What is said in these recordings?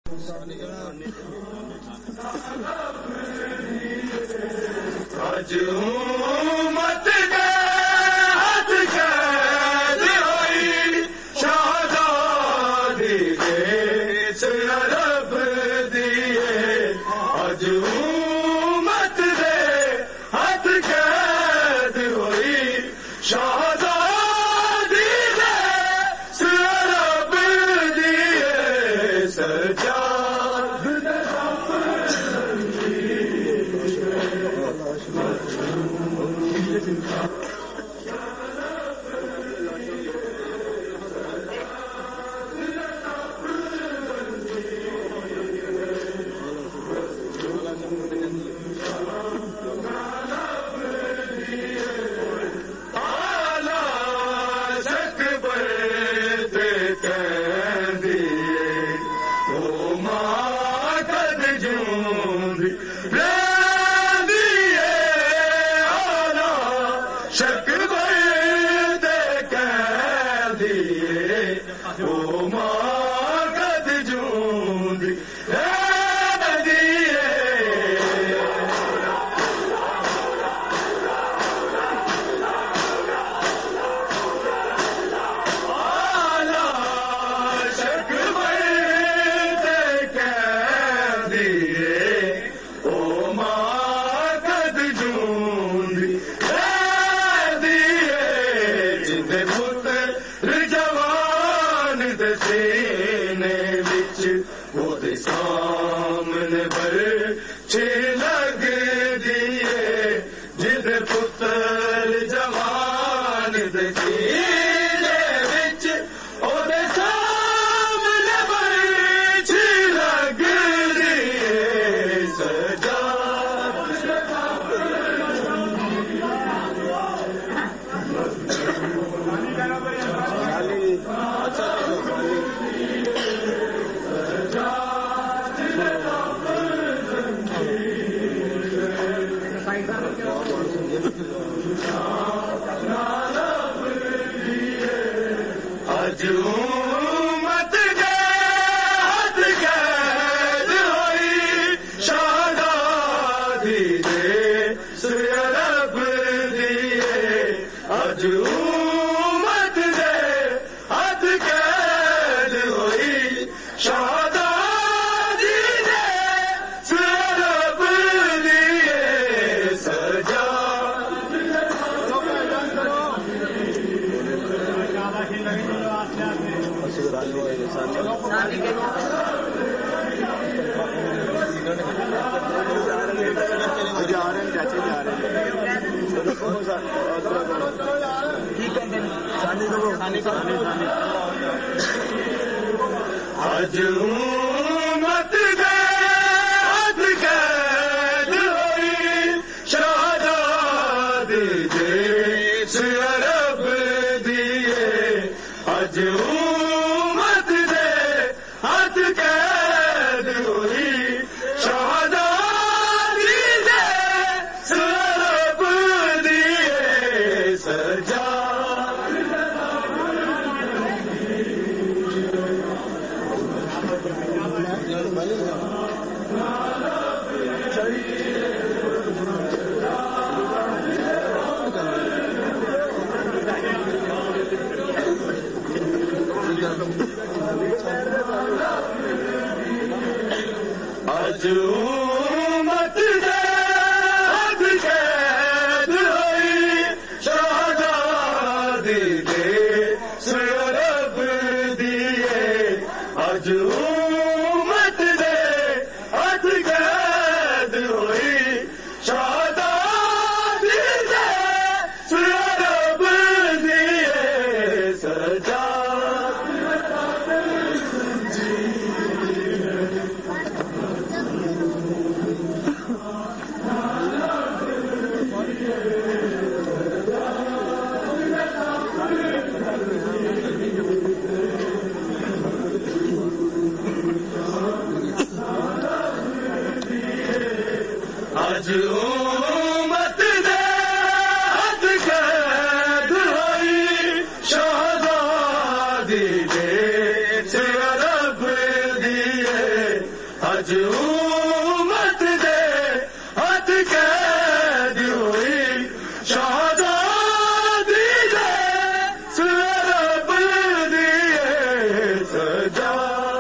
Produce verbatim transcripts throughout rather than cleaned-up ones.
आज उम्मत के हाथ कैद होई शहादादी देश अरब दिए। आज उम्मत के हाथ कैद होई शहादादी देश अरब दिए। सजाद सामने बच्चे लग दिए। जिद पुत्र जवान सीने विच ओदे सामने बच्चे लग दिए। सजाद आज उम्मत के हाथ कैद होई शहादादी देश अरब दिए। आज उम्मत के हाथ कैद होई शहादादी देश अरब दिए। सजा आज उम्मत के हाथ कैद होई शहादादी देश अरब दिए। आज उम्मत के हाथ कैद हुई शहादादी देश अरब दिए। सजा आज उम्मत के हाथ कैद होई शहादादी देश अरब दिए। आज उम्मत के हाथ कैद होई शहादादी देश अरब दिए। सजा आज उम्मत के हाथ कैद होई शहादादी देश अरब दिए। आज उम्मत दे हथ कैद हुई शहादाती दे रब दिए सजा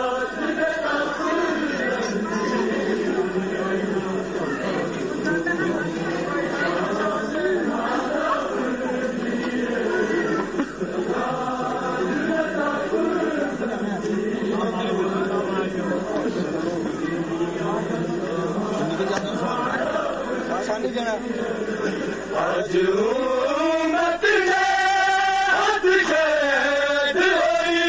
आज उम्मत ने हथ कैद हुई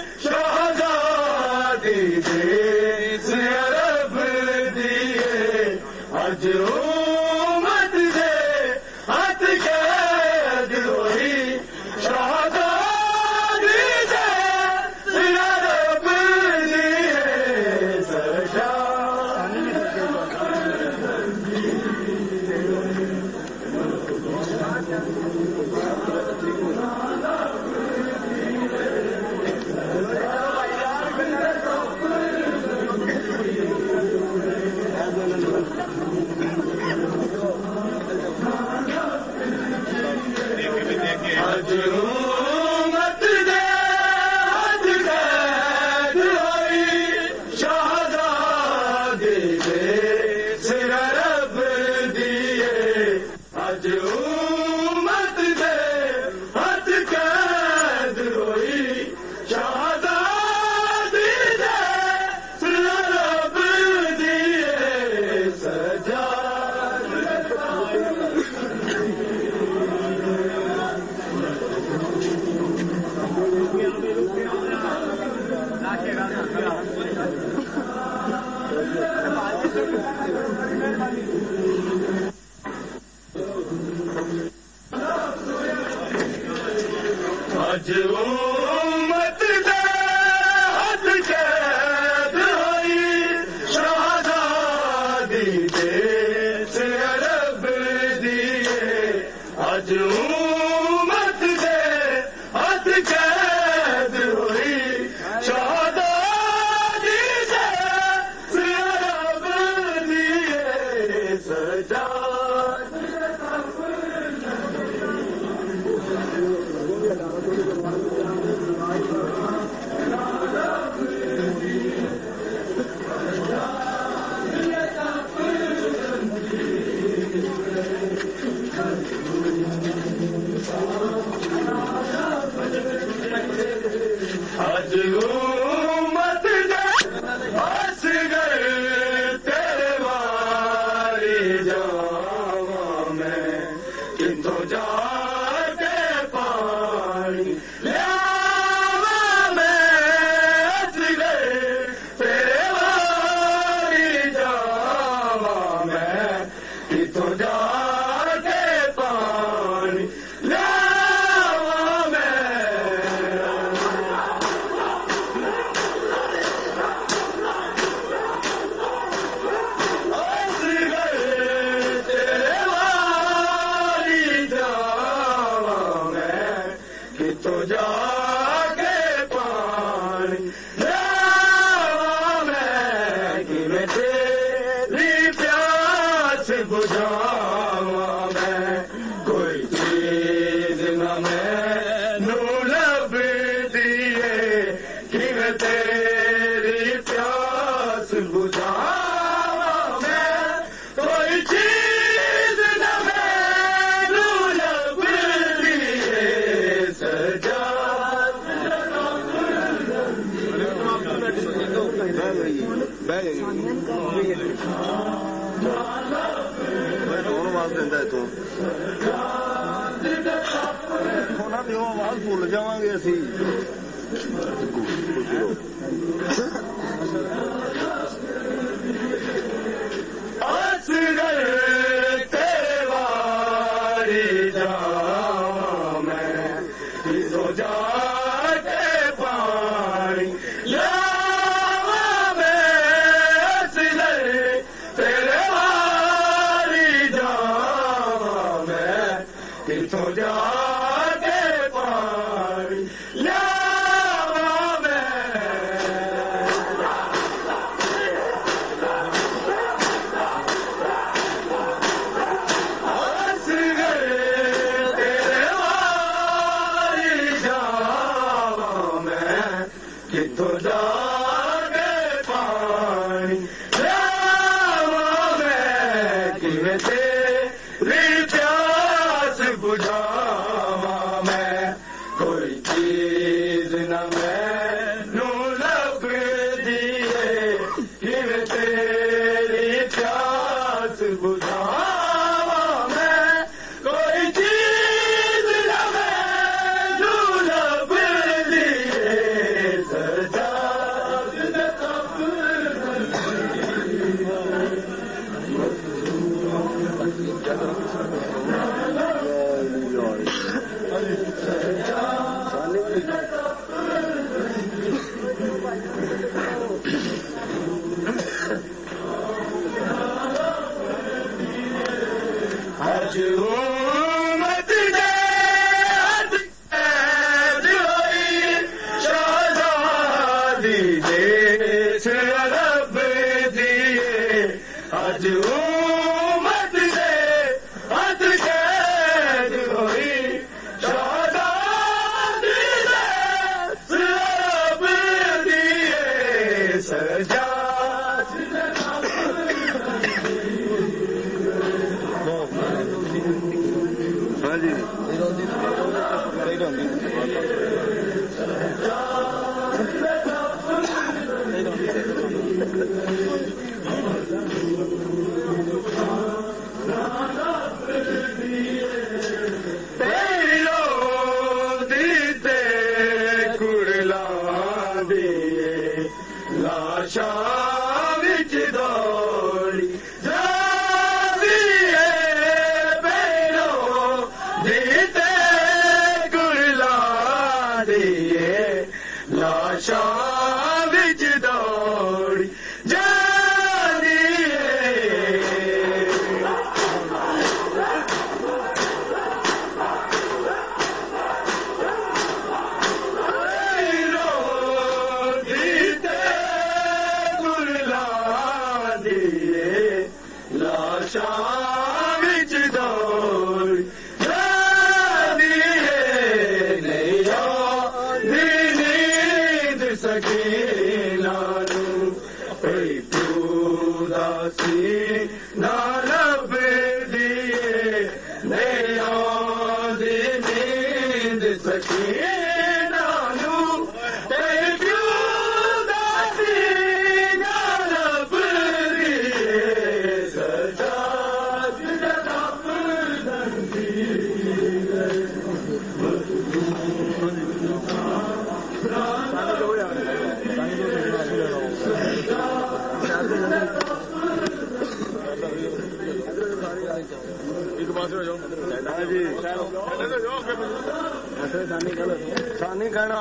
शहादाती दे रब दिए आज उम्मत ने हथ कैद हुई शहादाती दे रब दिए सजा आज उम्मत ने हथ कैद हुई शहादाती दे रब दिए आज उम्मत ने हथ कैद हुई शहादाती दे रब दिए सजा आज उम्मत ने हथ कैद हुई शहादाती दे रब दिए आज उम्मत ने हथ कैद हुई शहादाती दे रब दिए सजा आज उम्मत ने असगर तेरे वारी जावा मैं किंतु जाके पानी लियावा मैं असगर तेरे वारी जावा मैं किंतु जाके पानी लियावा मैं तो जाके पानी लावा मैं कि मैं तेरी प्यास बुझावा मैं कोई चीज न मैनू लब दिए कि मैं तेरी प्यास बुझावा मैं कोई चीज न मैनू लब दिए सजा ਬਹਿ ਗਈ ਮੈਂ ਹੁਣ ਆਵਾਜ਼ ਦਿੰਦਾ ਇਥੋਂ ਉਹਨਾਂ ਦੀ ਉਹ ਆਵਾਜ਼ ਭੁੱਲ ਜਾਵਾਂਗੇ ਅਸੀਂ असगर तेरे वारी जावा मैं किसो जाके पानी लावा मैं असगर तेरे वारी जावा मैं किसो जाके पानी लावा मैं पानी लावा मैं किवें तेरी प्यास बुझावा मैं कोई चीज न मैनू लभदी है किवें तेरी प्यास बुझावा मैं कोई चीज न मैनू लभदी है सजाद न आज उम्मत दे कैद होई शाहज़ादी देश अरब दिए आज उम्मत दे हद कैद होई शाहज़ादी देश अरब दिए सजा हाँ जी दीते कुड़ला दिए लाशा विच दौड़ी लाशा विच दौड़ी जानी दीते गुरला दिए लाशा विच दौड़ी सकीनानू कोई पूदासी ना लब दिए नहीं आंदी नींद सकीनानू कोई पूदासी ना लब दिए सजाद लब एक पास हो जाओ जी सानी कहना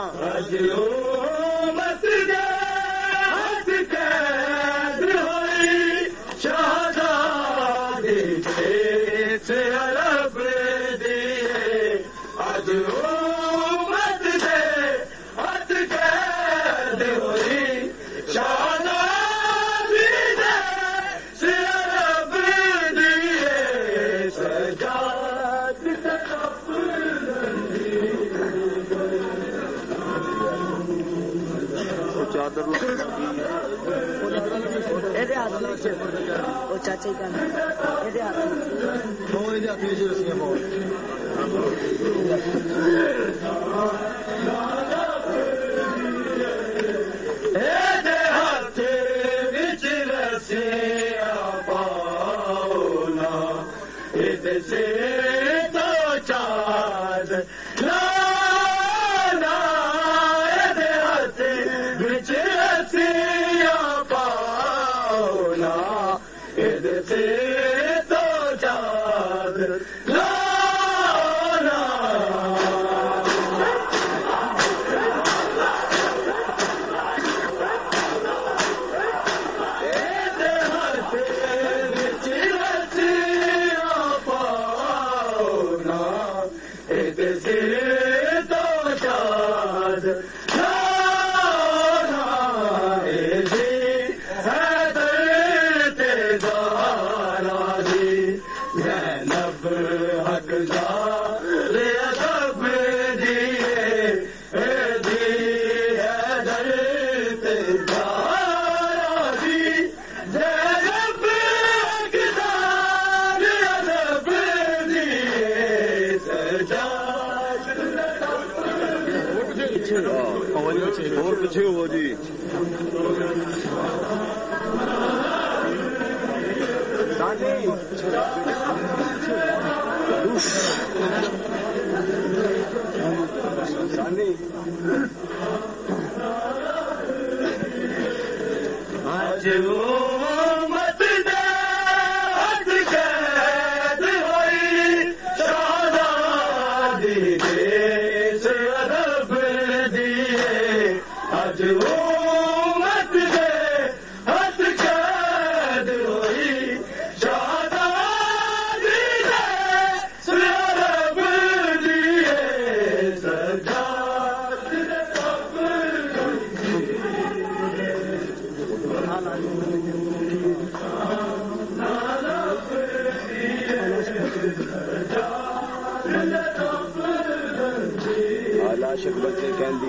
मत हाथ कैद होई शाहज़ादी देश अरब दिए आज मत दे हाथ कैद होई शाहज़ादी देश अरब दिए सजाद चादर ਇਹਦੇ ਹੱਥ ਵਿੱਚ ਉਹ ਚਾਚਾ ਹੀ ਕਹਿੰਦਾ ਇਹਦੇ ਹੱਥ ਵਿੱਚ ਉਹ ਇਹਦੇ ਹੱਥ ਵਿੱਚ ਰਸੀਆਂ ਪਾਓ ਇਹਦੇ ਹੱਥ ਵਿੱਚ ਰਸੀਆਂ ਪਾਓ ਨਾ ਇਹਦੇ ਸਿਰ ਤੋਂ ਚਾਦਰ ਲਾਣਾ ਇਹਦੇ ਹੱਥ ਵਿੱਚ ਰਸੀਆਂ ਪਾਓ ਨਾ ਇਹਦੇ ਸਿਰ ਤੋਂ ਚਾਦਰ ਲਾਣਾ ਇਹਦੇ ਹੱਥ ਵਿੱਚ ਰਸੀਆਂ ਪਾਓ ਨਾ ਇਹਦੇ ਸਿਰ ਤੋਂ ਚਾਦਰ लाना एजी हैदर ते दार शानी आज वो मत दे हद कैद होई शादादी देश अरब दिए आज वो मत दे हद कैद होई शादादी देश अरब दिए सजाद आलाशक बच्चे कहती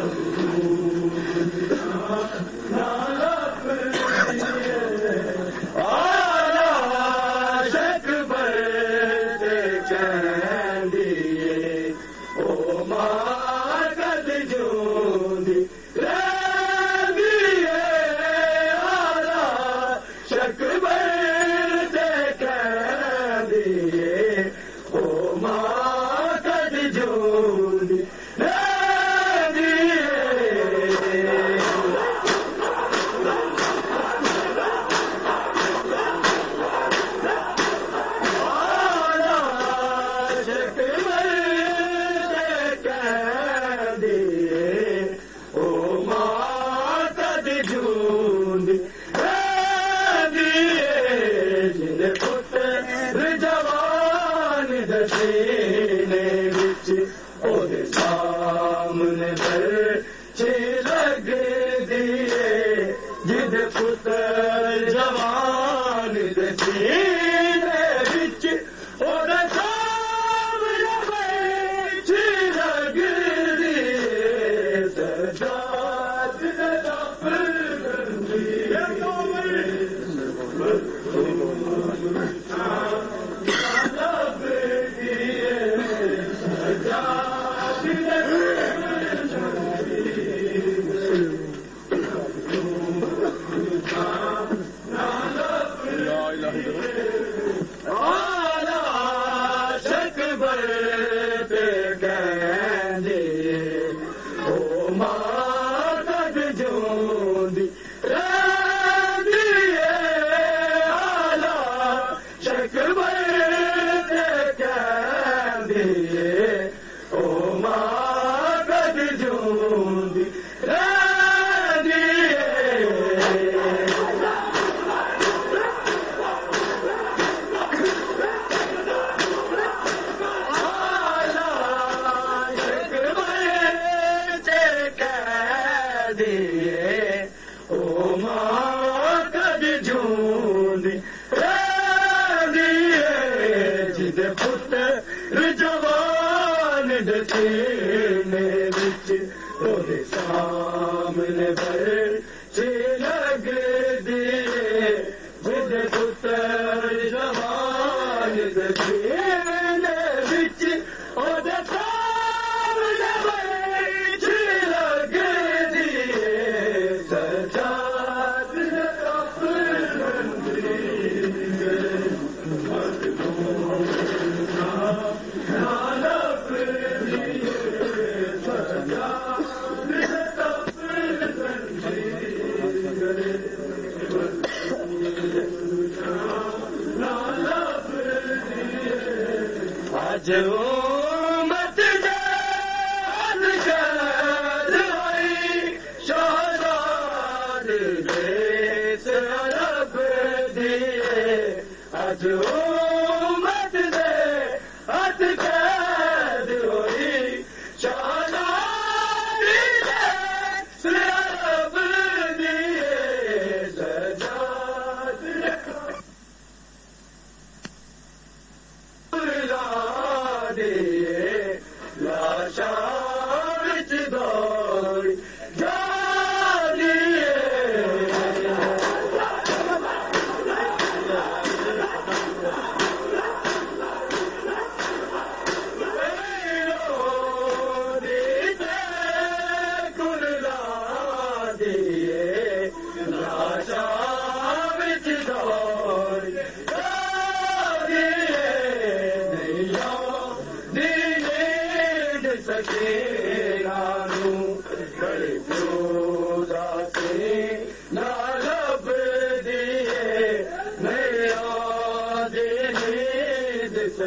आलाशक बच्चे कहती ओ मां कद जूंदी रहंदी आलाशक बच्चे कहती ओ मां कद जूंदी ओदे सामने बच्चे लग दिए जिद पुत्र जवान दे सीने बिच ओदे सामने बच्चे लग दिए सजाद आलाशक बरते कहंदे ओ मां कद जूंदी रहंदी आलाशक बरते कहंदे ओ मां कद जूंदी रहंदी ओ मां कद जूंदी रहंदी जिद पुत्र जवान दे सीने बिच ओदे सामने बच्चे लग दिए जिद पुत्र जवान दे सीने बिच ओदे सामने बच्चे लग दिए सजाद आज मत जान कर आई शादाद देश अरब दिए आज मत दे हद कैद होई शादाद देश अरब दिए सजाद लाशा विच दौड़ी जा दिए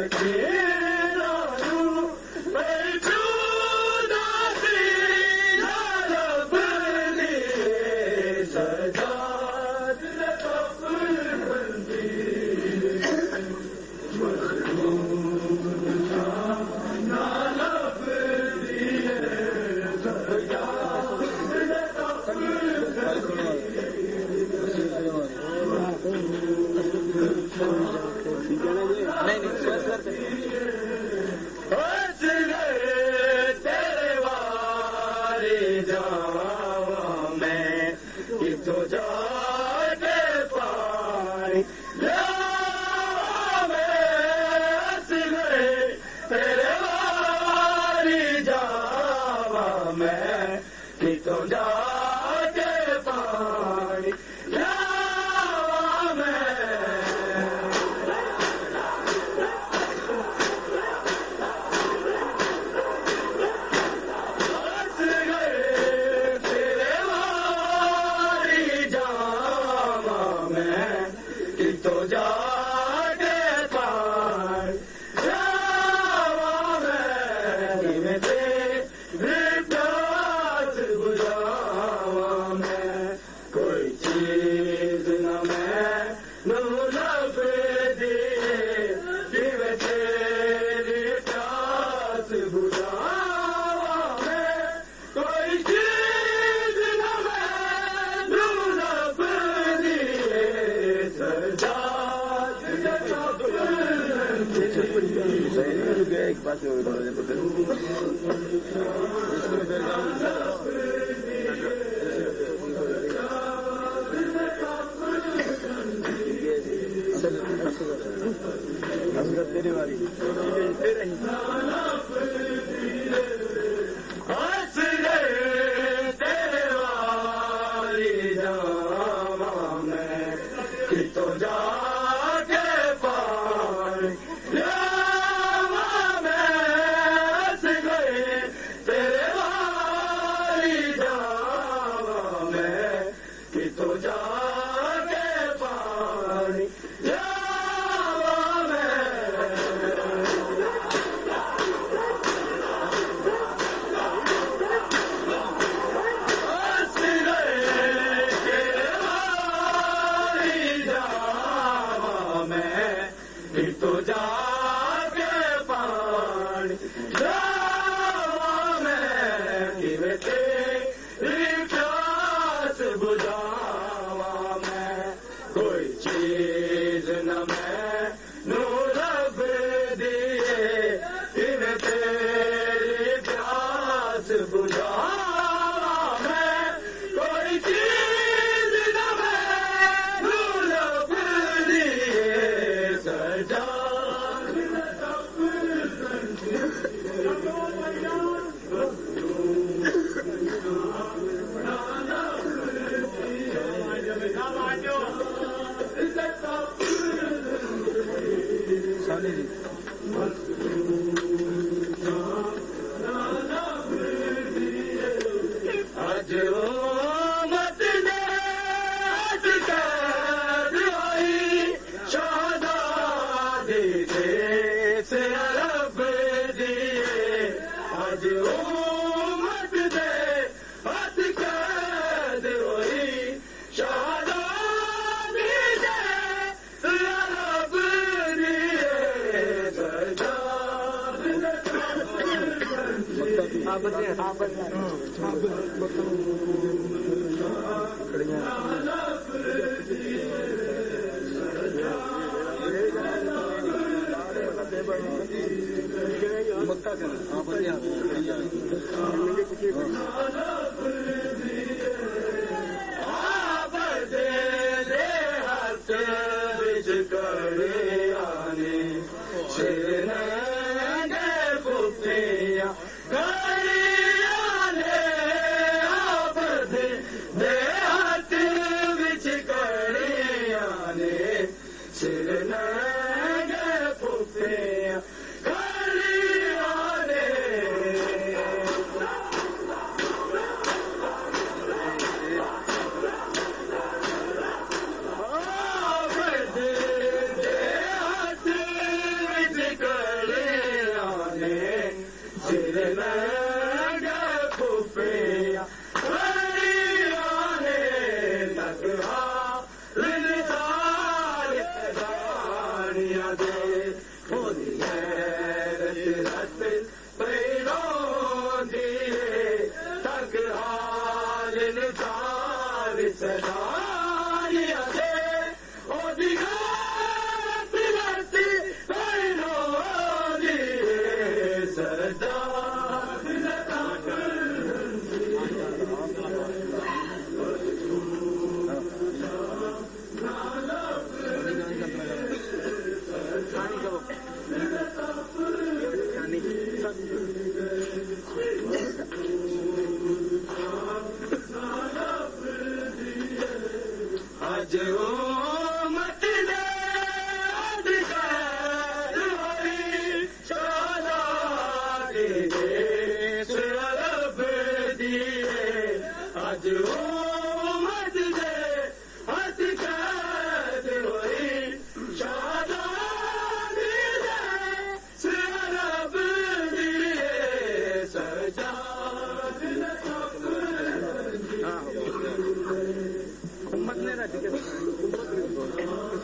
Because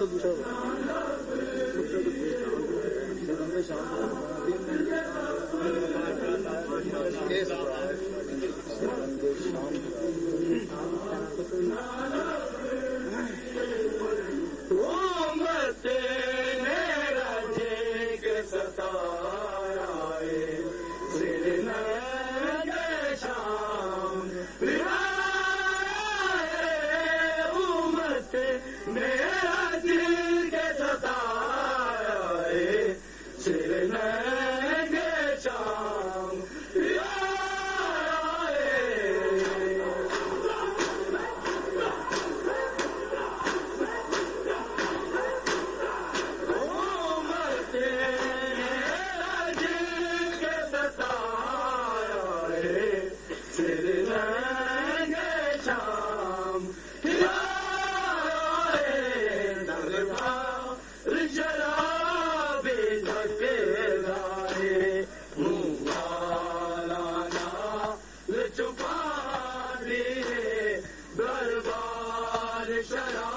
Shut up.